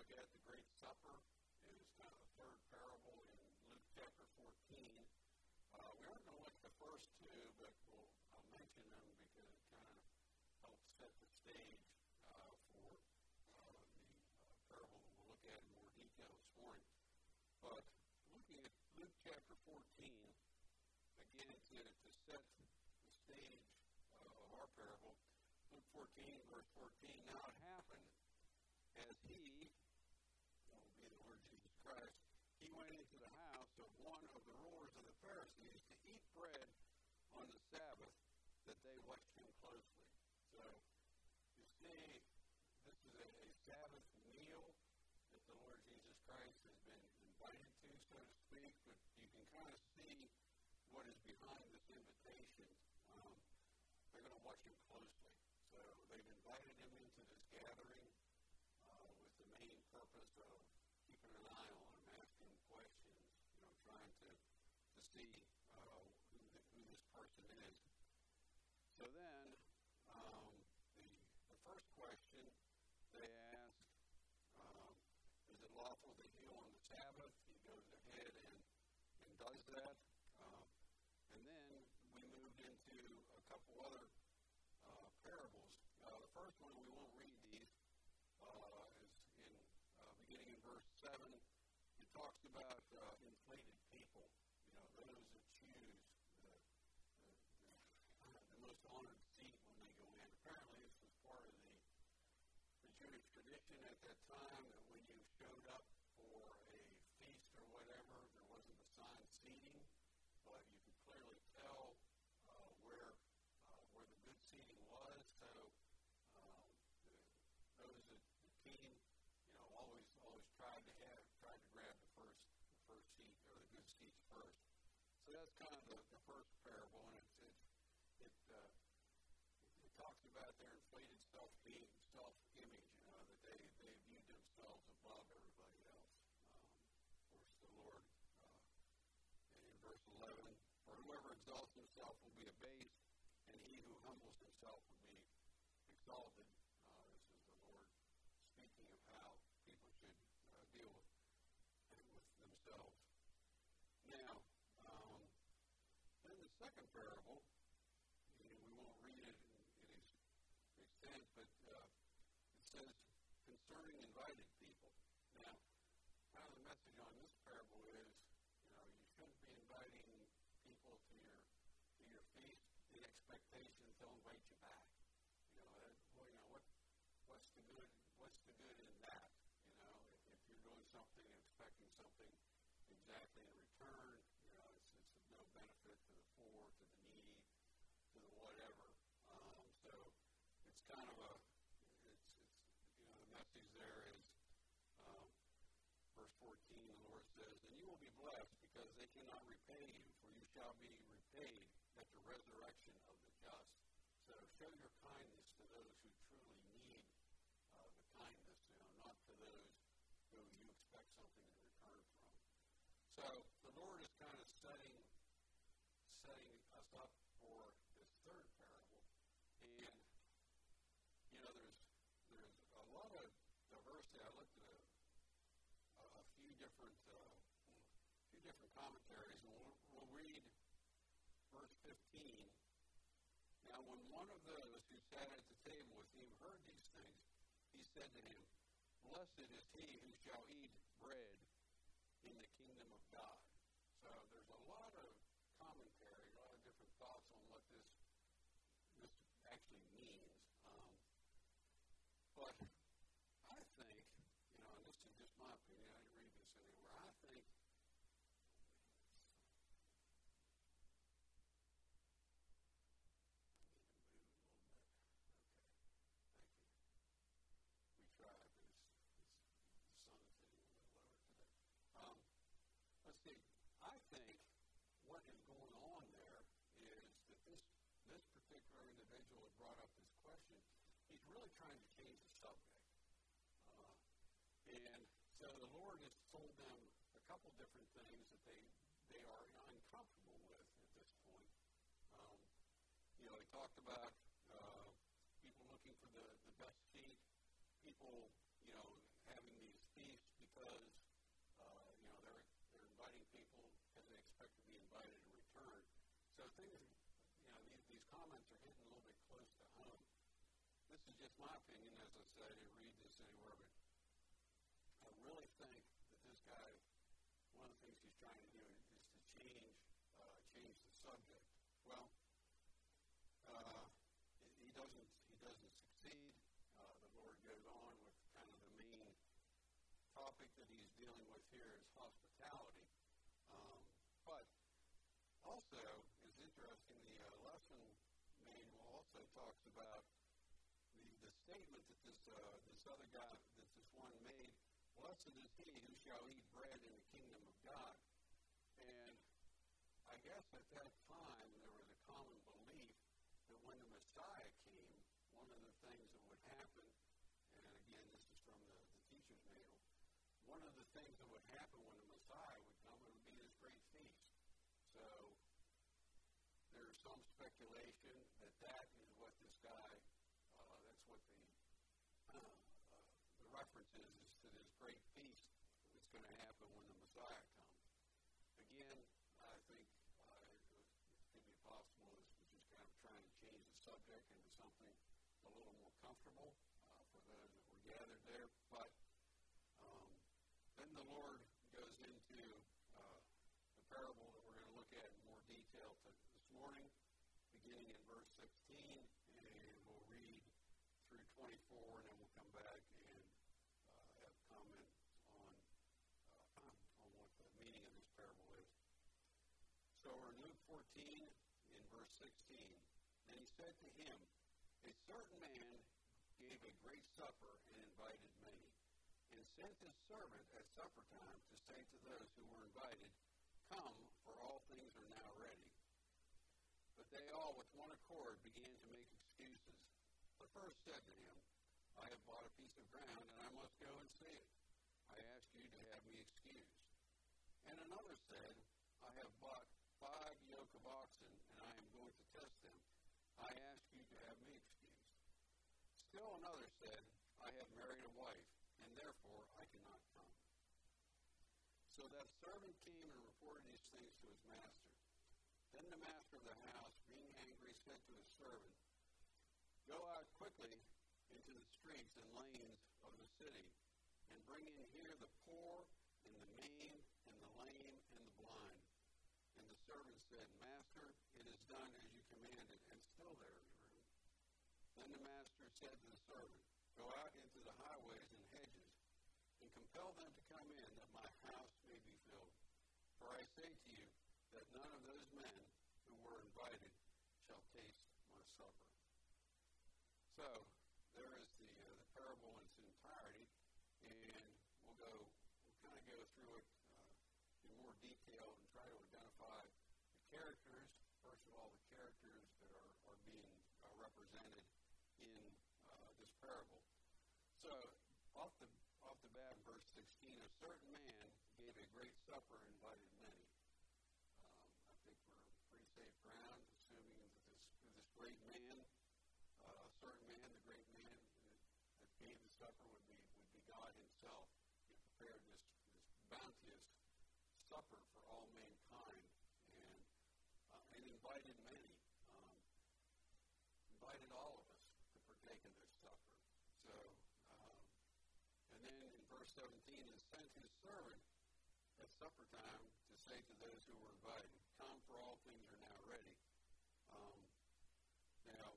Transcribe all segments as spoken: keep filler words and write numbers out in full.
look at the Great Supper. It is kind of the third parable in Luke chapter fourteen. Uh, we aren't going to look at the first two, but we'll, I'll mention them because it kind of helps set the stage uh, for uh, the uh, parable that we'll look at in more detail this morning. But looking at Luke chapter fourteen, again, to, to set the stage uh, of our parable, Luke fourteen, verse fourteen, now it happened as he, that will be the Lord Jesus Christ, he went into the house of one of the rulers of the Pharisees to eat bread on the Sabbath, that they watched him closely. So, you see, this is a, a Sabbath meal that the Lord Jesus Christ has been invited to, so to speak, but you can kind of see what is behind this invitation. Um, they're going to watch him closely. So, they've invited him into this gathering uh, with the main purpose of keeping an eye on him, asking him questions, you know, trying to, to see uh, who, the, who this person is. So then, um, the, the first question they ask, um, is it lawful to heal on the Sabbath? He goes ahead and, and does that. Um, and then we moved into a couple other uh, parables. Uh, the first one, we won't read these, uh, is in uh, beginning in verse seven. It talks about uh, inflated people, you know, those that choose the, the, the, the most honored seat when they go in. Apparently, this was part of the, the Jewish tradition at that time, that when you showed up for a feast or whatever, there wasn't assigned seating, but you could clearly tell uh, where uh, where the good seating was. So um, the, those that the team, you know, always always tried to have tried to grab the first the first seat or the good seats first. So that's kind of the, the first parable, and it's it it, uh, it it talks about their inflated self self image, you know, that they they viewed themselves above everybody else. Um, of course, the Lord uh, in verse eleven, for whoever exalts himself will be abased, and he who humbles himself will be exalted. Uh, this is the Lord speaking of how people should uh, deal with, with themselves. Now, um, then the second parable, you know, we won't read it in, in its extent, but uh, it says concerning invited people. Now, kind of the message on this parable is, you know, you shouldn't be inviting people to your to your feast in expectation they'll invite you back. You know, that, well, you know what what's the good what's the good in that? You know, if, if you're doing something and expecting something exactly in return, you know, it's it's of no benefit to the poor, to the needy, to the whatever. Um, so it's kind of a it's it's you know the message there is um, verse fourteen. The Lord says, "And you will be blessed because they cannot repay you, for you shall be repaid at the resurrection of the just." So show your kindness to those who truly need uh, the kindness, you know, not to those who you expect something in return from. So the Lord is kind of setting setting us up for this third parable, and you know, there's there's a lot of diversity. I looked at a, a, a few different uh, few different commentaries, and we'll, we'll read verse fifteen. Now, when one of those who sat at the table with him heard these things, he said to him, "Blessed is he who shall eat bread in the kingdom of God." So there's a lot of commentary, a lot of different thoughts on what this this actually means. Um, but I think, you know, and this is just my opinion, I didn't read this anywhere, I think Let's see. I think what is going on there is that this this particular individual that brought up this question, he's really trying to change the subject. Uh, and so the Lord has told them a couple different things that they, they are uncomfortable with at this point. Um, you know, he talked about uh, people looking for the, the best seat, people, you know, having these feasts so things, you know, these, these comments are hitting a little bit close to home. This is just my opinion, as I say, I didn't read this anywhere, but I really think that this guy, one of the things he's trying to do is to change, uh, change the subject. Well, uh, he doesn't, he doesn't succeed. Uh, the Lord goes on with kind of the main topic that he's dealing with here is hospitality. Um, but also, it's interesting, the uh, lesson manual also talks about the, the statement that this uh, this other guy, that this one made, blessed is he who shall eat bread in the kingdom of God. And I guess at that time there was a common belief that when the Messiah came, one of the things that would happen, and again this is from the, the teacher's manual, one of the things that would happen when the Messiah would come, it would be this great feast. So there's some speculation that that is what this guy, uh, that's what the uh, uh, the reference is, is to this great feast that's going to happen when the Messiah comes. Again, I think uh, it, was, it could be possible this was just kind of trying to change the subject into something a little more comfortable uh, for those that were gathered there. But um, then the Lord goes into uh, the parable that we're going to look at in more detail to, this morning, beginning in verse sixteen, and we'll read through twenty-four, and then we'll come back and uh, have comments on, uh, on what the meaning of this parable is. So we're in Luke fourteen, in verse sixteen. Then he said to him, a certain man gave a great supper and invited many, and sent his servant at supper time to say to those who were invited, come, for all things are now ready. But they all with one accord began to make excuses. The first said to him, I have bought a piece of ground, and I must go and see it. I ask you to have me excused. And another said, I have bought five yoke of oxen, and I am going to test them. I ask you to have me excused. Still another said, I have married a wife, and therefore I cannot come. So that servant came and reported these things to his master. Then the master of the house, being angry, said to his servant, go out quickly into the streets and lanes of the city, and bring in here the poor, and the maimed, and the lame, and the blind. And the servant said, Master, it is done as you commanded, and still there is room. Then the master said to the servant, go out into the highways and hedges, and compel them to come in, that my house may be filled. For I say to you, that none of those men who were invited shall taste my supper. So, there is the, uh, the parable in its entirety, and we'll go, we'll kind of go through it uh, in more detail and try to identify the characters, first of all, the characters that are, are being uh, represented in uh, this parable. So, off the off the bat, verse sixteen, a certain man gave a great supper and invited many. Um, I think we're pretty safe ground, assuming that this, this great man, uh, a certain man, the great man that, that gave the supper would be would be God himself. He prepared this, this bounteous supper for all mankind, and uh, and invited many, um, invited all of us to partake in this supper. So, um, and then in verse seventeen, and sent his servant at supper time to say to those who were invited, come, for all things are now ready. Um, now,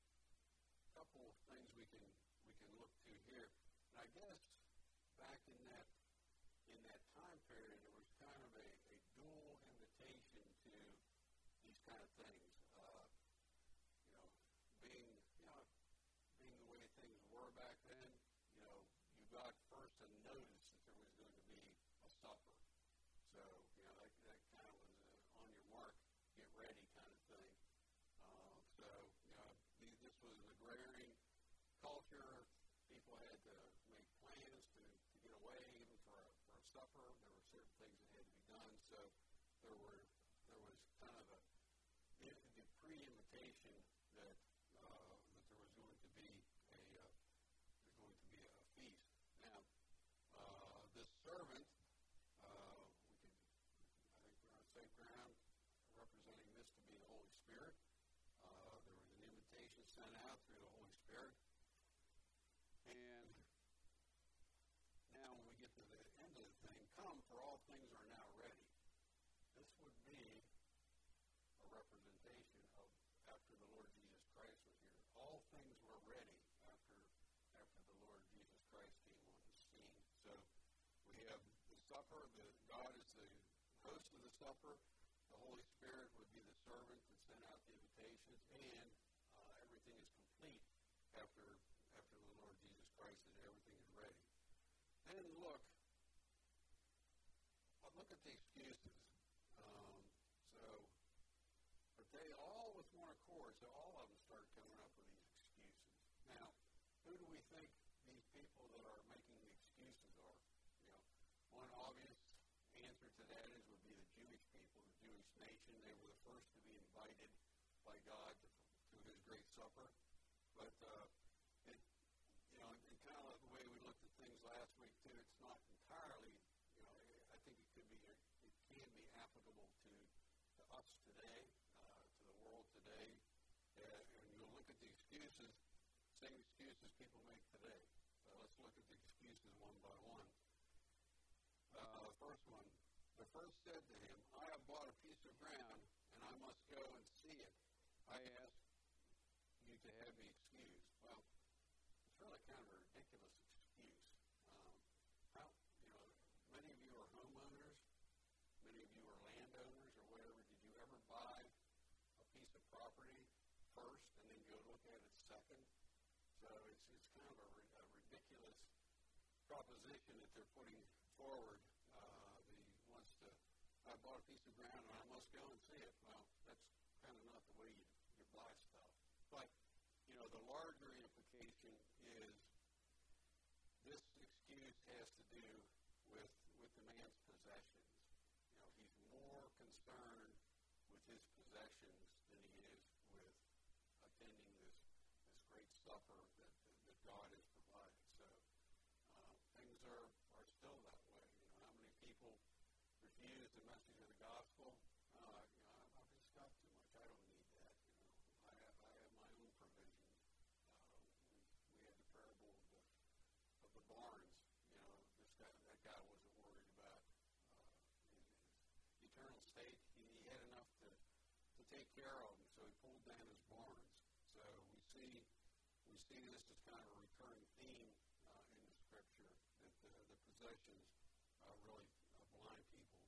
a couple of things we can we can look to here. And I guess back in that in that time period, there was kind of a, a dual invitation to these kind of things. Uh, you know, being you know being the way things were back then, you know, you got first a notice that there was going to be a supper. So, you know, that, that kind of was a on your mark, get ready kind of thing. Uh, so, you know, these, this was an agrarian culture. People had to make plans to, to get away even for a, for a supper. There were certain things that had to be done. So there were there was kind of a the, the pre-invitation that uh, that there was going to be a uh, there's going to be a feast. Now, uh, this servant, uh, we could I think we're on safe ground, representing this to be the supper. The Holy Spirit would be the servant that sent out the invitations, and uh, everything is complete after after the Lord Jesus Christ and everything is ready. Then look, look at the excuses. Um, so, but they all with one accord, so all of them start coming up with these excuses. Now, who do we think these people that are making the excuses are? You know, one obvious answer to that is would be the Jewish people, the Jewish nation. They were the first to be invited by God to, to His great supper. But uh, it, you know, and kind of like the way we looked at things last week too, it's not entirely. You know, I think it could be, it can be applicable to, to us today, uh, to the world today. Uh, and you'll look at the excuses, same excuses people make today. So let's look at the excuses one by one. Uh, first one, the first said to him, I have bought a piece of ground, and I must go and see it. I ask you to have me excused. Well, it's really kind of a ridiculous excuse. Um, how, you know, many of you are homeowners, many of you are landowners or whatever. Did you ever buy a piece of property first and then go look at it second? So it's it's kind of a, a ridiculous proposition that they're putting forward. Uh, the wants to, I bought a piece of ground and I must go and see it. Well, that's kind of not the way you, you buy stuff. But, you know, the larger implication is this excuse has to do with with the man's possessions. You know, he's more concerned with his possessions than he is with attending this this great supper that that God has provided. So uh, things are, are still that way. You know, how many people refuse the message of the gospel? Uh, you know, I've just got too much. I don't need that. You know, I have I have my own provisions. Uh, we, we had the parable of the of the barns. You know, this guy that guy wasn't worried about uh, his, his eternal state. He, he had enough to, to take care of him, so he pulled down his barns. So we see we see this as kind of a recurring theme uh, in the scripture that the, the possessions uh, really uh, blind people.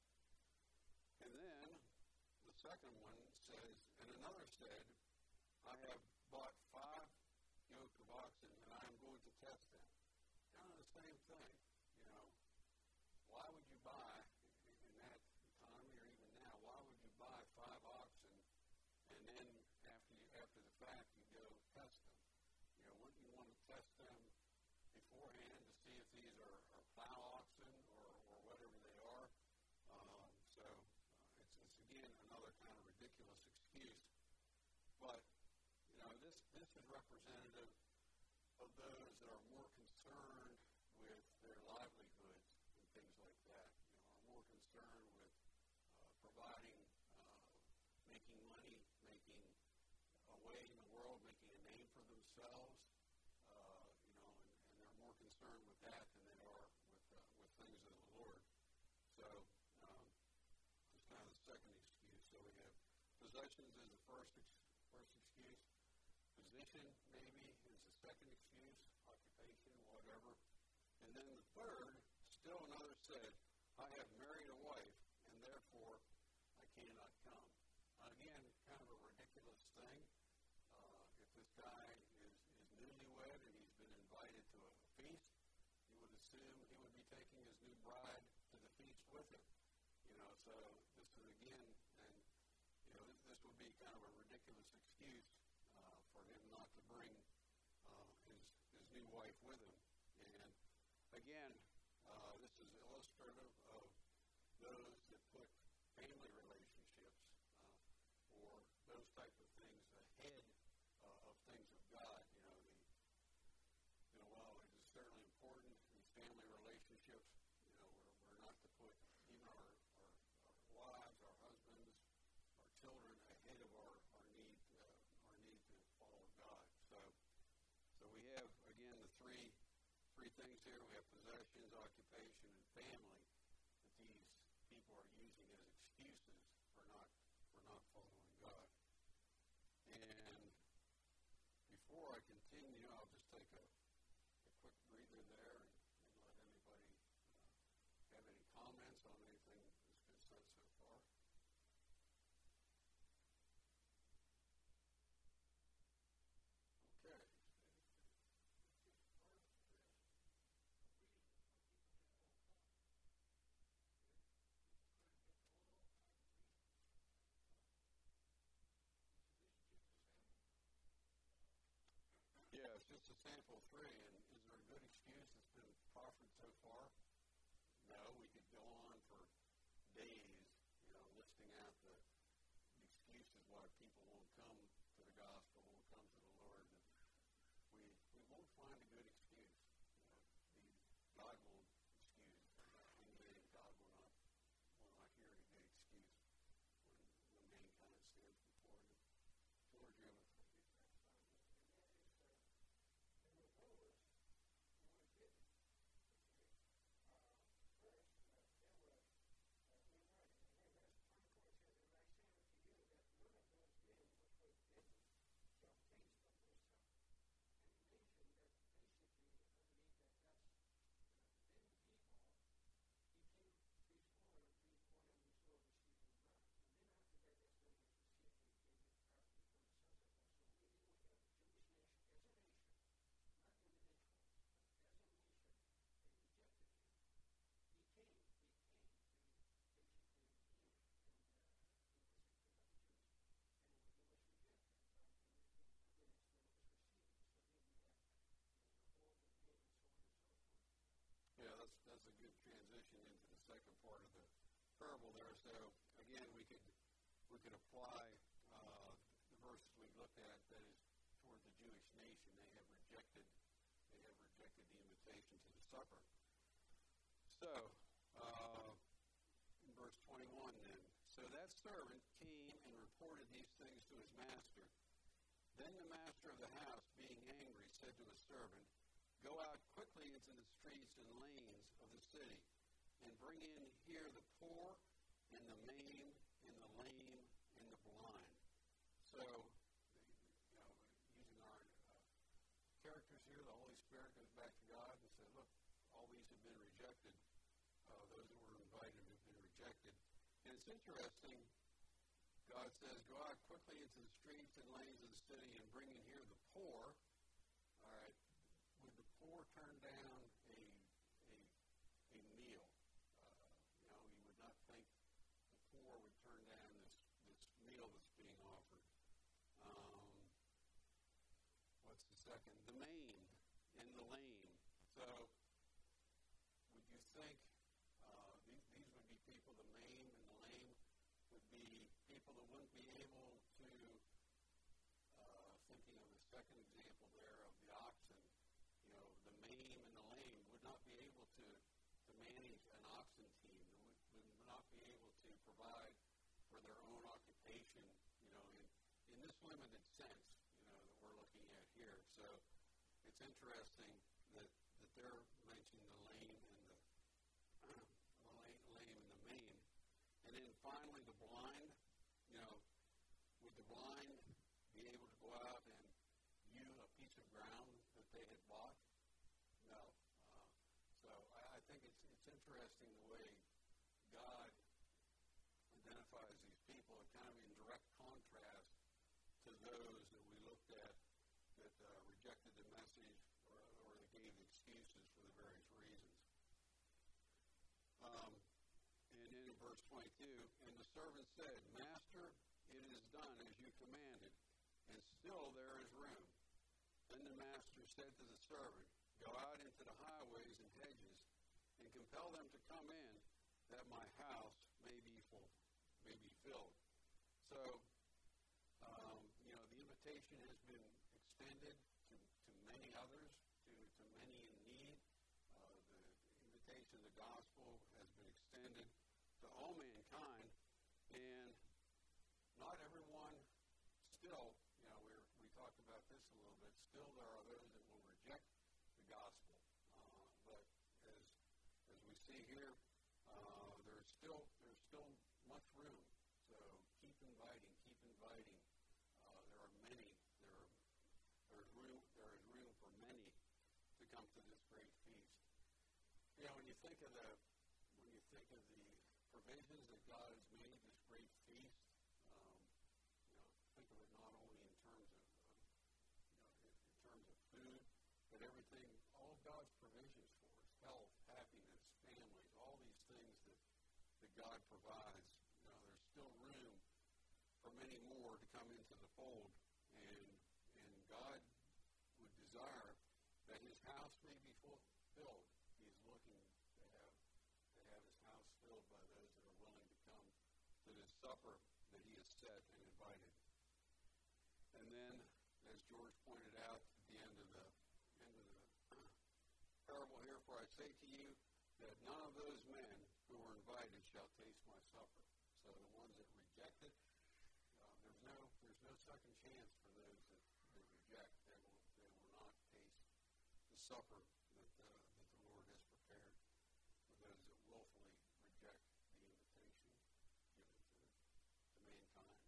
And then the second one says, and another said, I have bought five yoke of oxen, and I am going to test them. Kind of the same thing, you know. Why would you buy, in that economy or even now, why would you buy five oxen, and then after you, after the fact, you go test them? You know, wouldn't you want to test them beforehand to see if these are, are plow oxen or, or whatever they are? Um, so uh, it's, it's, again, another kind of ridiculous excuse. But, you know, this, this is representative of those that are more concerned with their livelihoods and things like that. You know, are more concerned with uh, providing, uh, making money, making a way in the world, making a name for themselves. Uh, you know, and, and they're more concerned with that than they are with uh, with things of the Lord. So um, it's kind of the second excuse. So we have possessions as the first ex- first excuse. Position, maybe, is the second excuse, occupation, whatever. And then the third, still another said, I have married a wife, and therefore I cannot come. Again, kind of a ridiculous thing. Uh, if this guy is, is newlywed and he's been invited to a feast, you would assume he would be taking his new bride to the feast with him. You know, so this is again, and you know, this, this would be kind of a ridiculous excuse Uh, for him not to bring uh, his his new wife with him. And again, uh, this is illustrative of those that put family relationships uh, or those type of things ahead uh, of things of God. You know, the you know, while it is certainly important, these family relationships, you know, we're, we're not to put even our, our, our wives, our husbands, our children ahead of our, our need uh, need to follow God. So so we have, again, the three three things here. We have possessions, occupation, and family that these people are using as excuses for not for not following God. And before I continue, I'll just take a, a quick breather there and, and let anybody uh, have any comments on anything that's been said so far. sample three, and is there a good excuse that's been proffered so far? No, we could go on for days, you know, listing out the excuses why people won't come to the gospel, won't come to the Lord. And we we won't find a good excuse. You know, the, God will excuse. In the end, God will not will not hear a good excuse when, when mankind stands before Him. George, you have a Yeah, that's that's a good transition into the second part of the parable there. So again, we could we could apply uh, the verses we looked at, that is toward the Jewish nation. They have rejected they have rejected the invitation to the supper. So uh, in verse twenty-one, then, so that servant came and reported these things to his master. Then the master of the house, being angry, said to his servant, "Go out quickly into the streets and lanes of the city, and bring in here the poor, and the maimed, and the lame, and the blind." So, you know, using our uh, characters here, the Holy Spirit goes back to God and says, look, all these have been rejected. Uh, those that were invited have been rejected. And it's interesting, God says, "Go out quickly into the streets and lanes of the city, and bring in here the poor." All right. Would the poor turn down a a, a meal? Uh, you know, you would not think the poor would turn down this, this meal that's being offered. Um, what's the second? The maimed and the lame. So, would you think uh, these, these would be people, the maimed and the lame, would be people that wouldn't be able to, uh, thinking of the second example there of the oxen, you know, the maimed and the lame would not be able to, to manage an oxen team, would, would not be able to provide for their own occupation, you know, in, in this limited sense, you know, that we're looking at here. So it's interesting that, that they're mentioning the lame and the, the lame, lame and the maimed. And then finally the blind, you know, would the blind be able to go out and view a piece of ground that they had bought? No. Uh, so I, I think it's it's interesting the way God identifies these people, kind of in direct contrast to those that we looked at that uh, rejected the message or, or that gave excuses for the various reasons. Um, and then in verse twenty-two, and the servant said, "Master, it is done as you commanded, and still there is room." Then the master said to the servant, "Go out into the highways and hedges, and compel them to come in, that my house may be full, may be filled." So, um, you know, the invitation has been extended to, to many others, to, to many in need. Uh, the invitation of the gospel has been extended to all mankind, and not everyone still, you know, we're, we talked about this a little bit, still there are those that will reject the gospel. Uh, but as as we see here, uh, there's still there's still much room. So keep inviting, keep inviting. Uh, there are many. There are there's room there is room for many to come to this great feast. You know, when you think of the when you think of the provisions that God has made, this great feast, um, you know, think of it not only in terms of, of you know, in, in terms of food, but everything, all of God's provisions for us, health, happiness, families, all these things that, that God provides. You know, there's still room for many more to come into the fold, and and God would desire to this supper that he has set and invited. And then, as George pointed out at the end of the end of the parable here, for I say to you that none of those men who were invited shall taste my supper. So the ones that rejected, uh, there's no there's no second chance for those that, that reject. They will they will not taste the supper that uh, that the Lord has prepared for those that willfully reject the invitation given to, to mankind.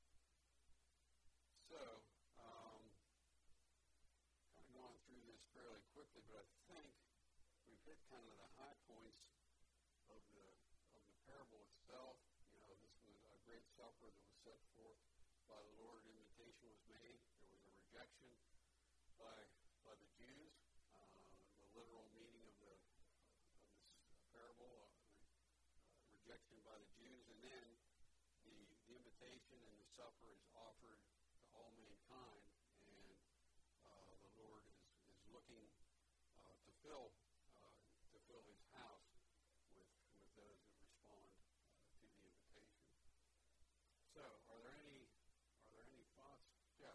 So, um, kind of going through this fairly quickly, but I think we've hit kind of the high points of the of the parable itself. You know, this was a great supper that was set forth by the Lord. Invitation was made. There was a rejection by by the Jews. Uh, the literal meaning of the of this parable, uh, uh, rejection by the Jews, and then the the invitation and the supper is offered to all mankind, and uh, the Lord is is looking uh, to fill uh, to fill His house with with those that respond uh, to the invitation. So, are there any are there any thoughts, Jeff?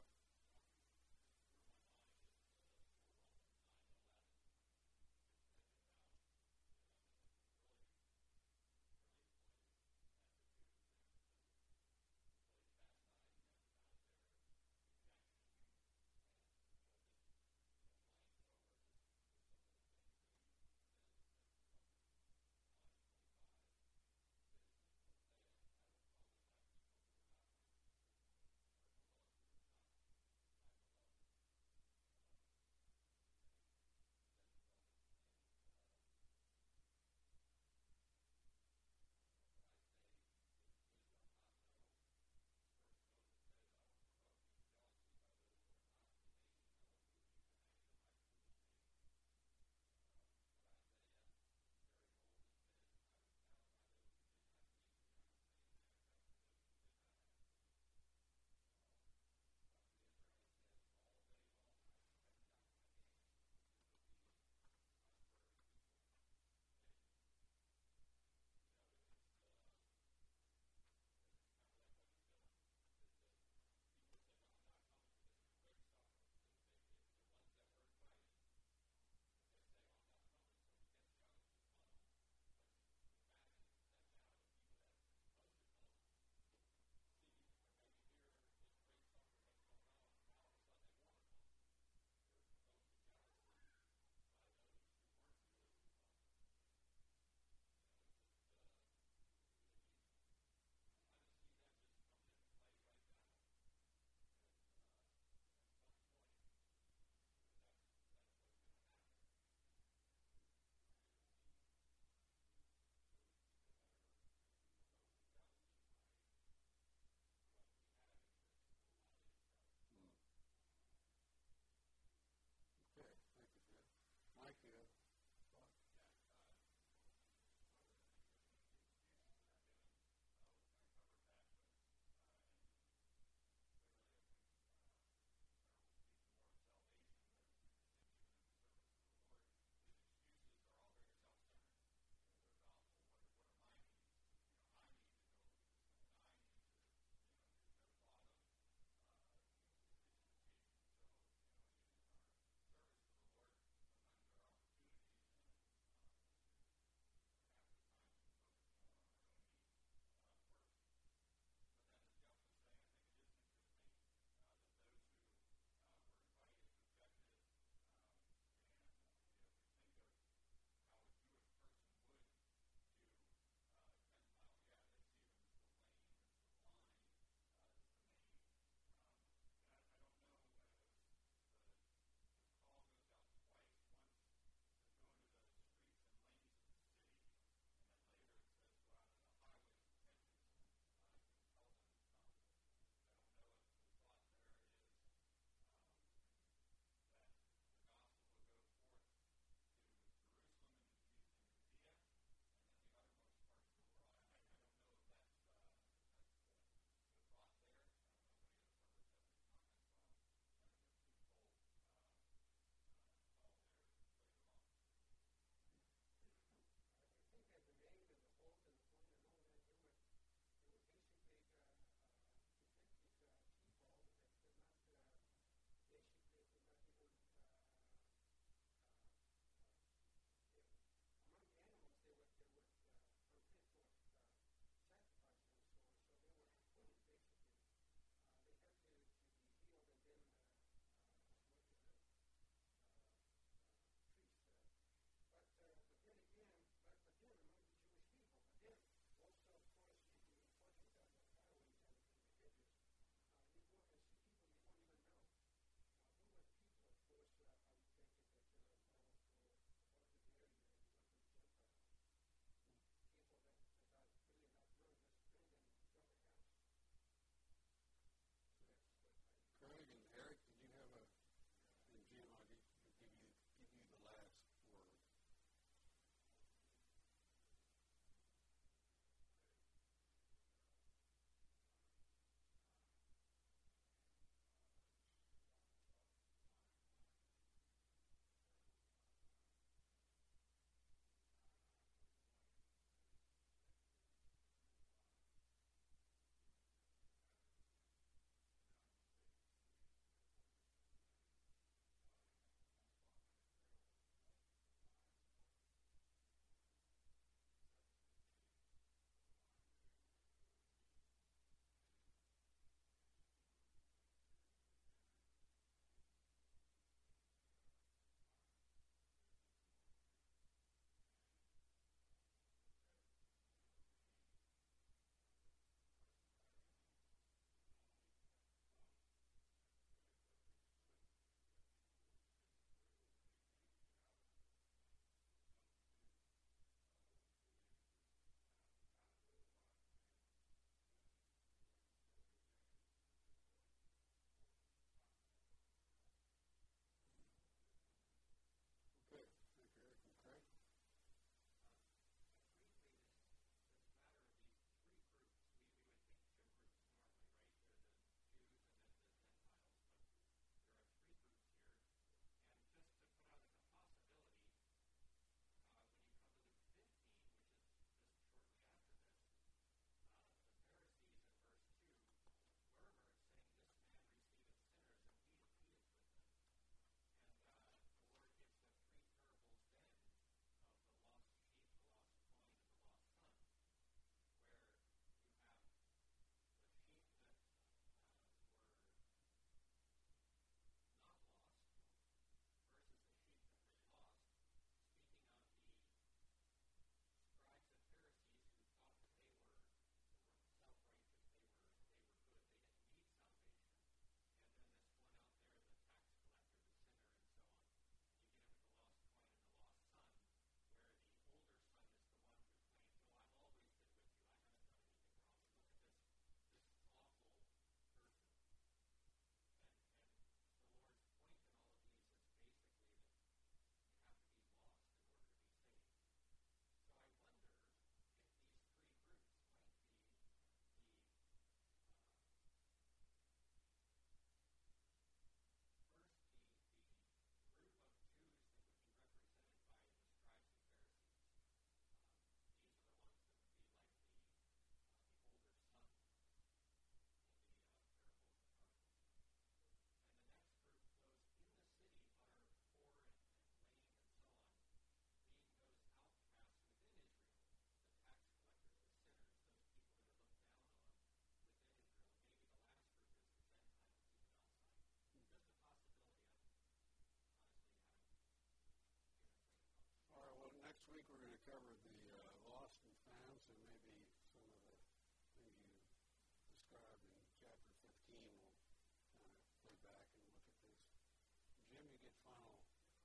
week we're going to cover the uh, lost and found, so maybe some of the things you described in chapter fifteen will kind of play back and look at this. Jim, you get final.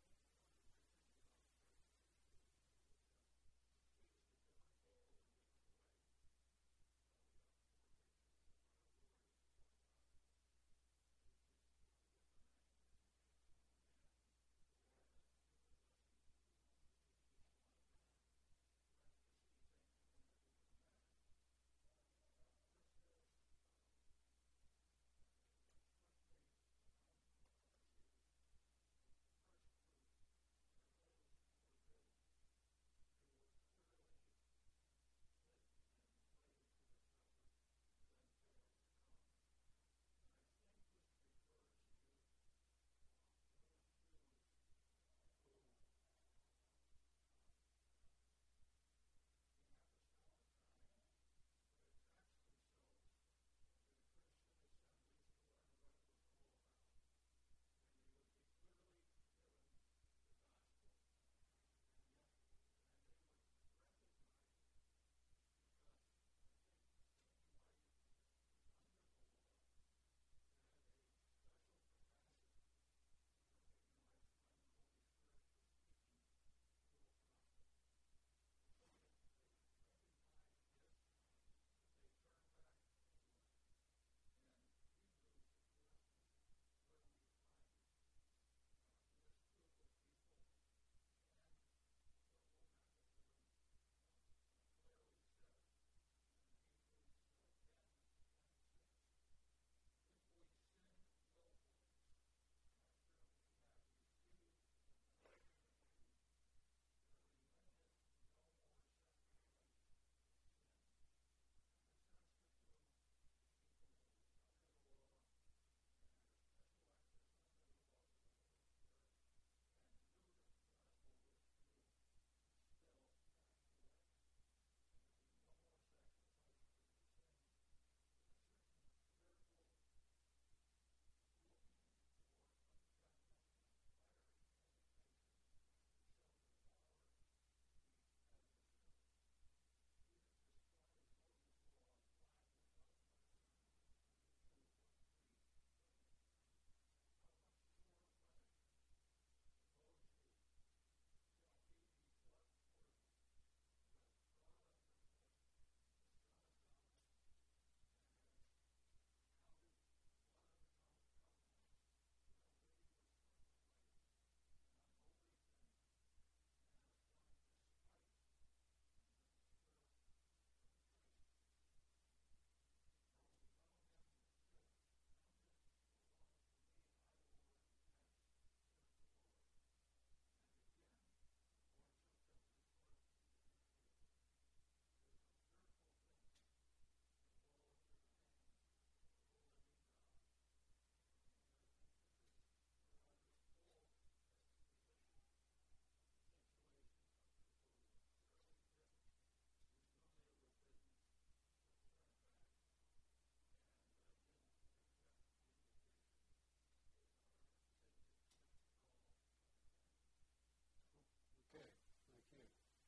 Okay, thank you.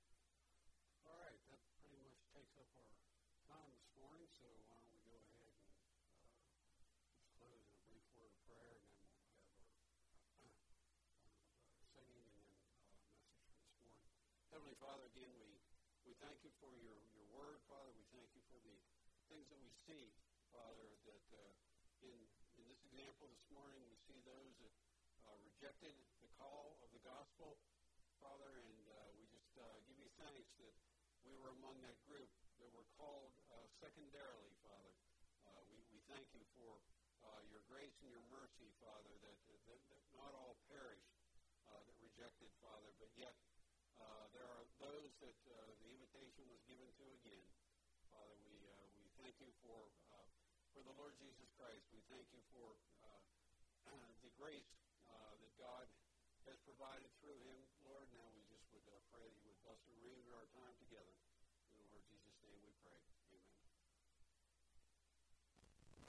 All right, that pretty much takes up our time this morning, so why don't we go ahead and uh, just close in a brief word of prayer, and then we'll have our uh, uh, singing and then uh, message for this morning. Heavenly Father, again, we, we thank you for your, your word, Father. We thank you for the things that we see, Father, that uh, in, in this example this morning, we see those that uh, rejected the call of the gospel, Father, and uh, we just uh, give you thanks that we were among that group that were called uh, secondarily, Father. Uh, we, we thank you for uh, your grace and your mercy, Father, that, that, that not all perished uh, that rejected, Father, but yet uh, there are those that uh, the invitation was given to again. Father, we uh, we thank you for uh, for the Lord Jesus Christ. We thank you for uh, the grace uh, that God has provided through him, Lord. Now we just would uh, pray that you would bless and renew our time together. In the Lord Jesus' name we pray.